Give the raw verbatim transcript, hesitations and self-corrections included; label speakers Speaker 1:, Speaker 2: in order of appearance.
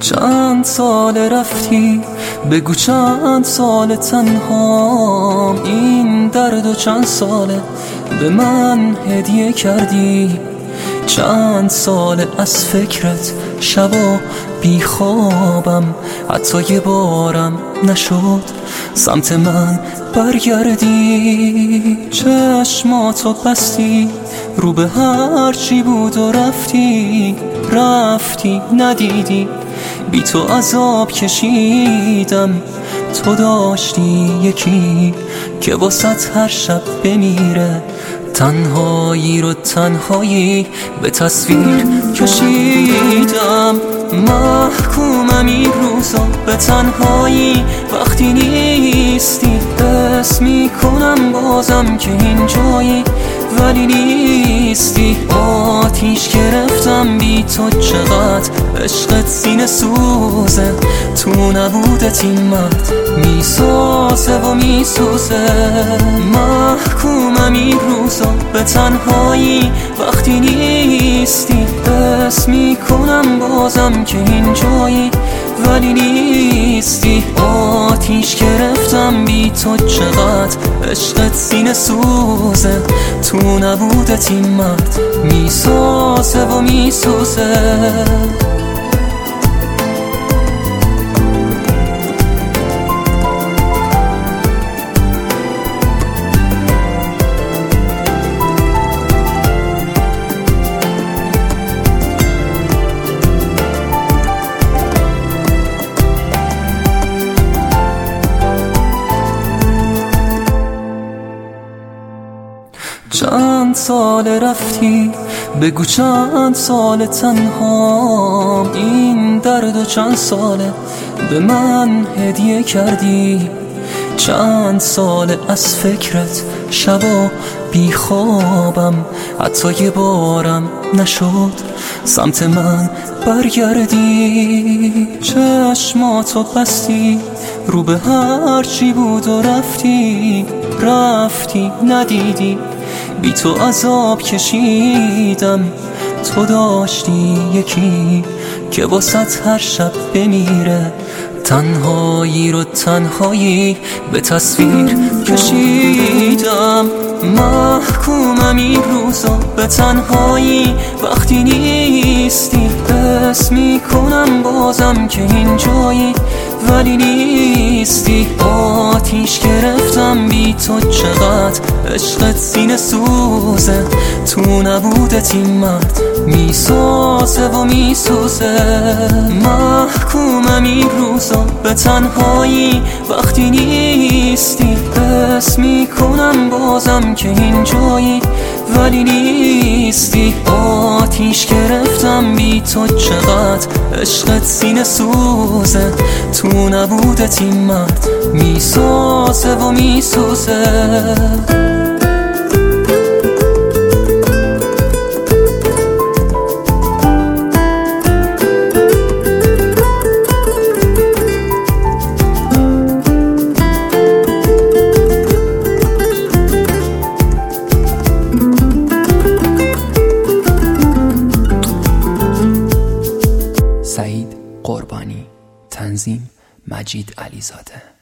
Speaker 1: چند سال رفتی، بگو چند سال تنهام. این درد و چند ساله به من هدیه کردی. چند سال از فکرت شبا بیخوابم، حتی یه بارم نشد سمت من برگردی. چشماتو بستی رو به هر چی بود و رفتی رفتی ندیدی. بی تو عذاب کشیدم، تو داشتی یکی که واسط هر شب بمیره. تنهایی رو تنهایی به تصویر کشیدم. محکومم این روزا به تنهایی وقتی نیستی. حس میکنم بازم که اینجایی ولی نیستی. آتیش گرفتم بی تو، چقدر عشقت سینه سوزه. تو نبودت این مرد میسازه و میسوزه. محکومم این روزا به تنهایی وقتی نیستی. حس میکنم بازم که اینجایی ولی نیستی. آتیش گرفتم بی تو، چقدر عشقت سینه سوزه. تو نبودت این مرد میسازه و میسوزه. چند سال رفتی، بگو چند سال تنهام. این درد و چند ساله به من هدیه کردی. چند سال از فکرت شبا بیخوابم، حتی یه بارم نشد سمت من برگردی. چشماتو بستی رو به هر چی بود و رفتی رفتی ندیدی. بی تو عذاب کشیدم، تو داشتی یکی که واسط هر شب بمیره. تنهایی رو تنهایی به تصویر کشیدم. محکومم این روزا به تنهایی وقتی نیستی. حس میکنم بازم که اینجایی ولی نیستی. آتیش گرفتم بی تو، چقدر عشقت سینه سوزه. تو نبودت این مرد میسازه و میسوزه. محکومم این روزا به تنهایی وقتی نیستی. حس میکنم بازم که اینجایی ولی نیستی. آتیش گرفتم بی تو، چقدر عشقت سینه سوزه. تو نبودت این مرد میسازه و میسوزه.
Speaker 2: سعید قربانی، تنظیم مجید علیزاده.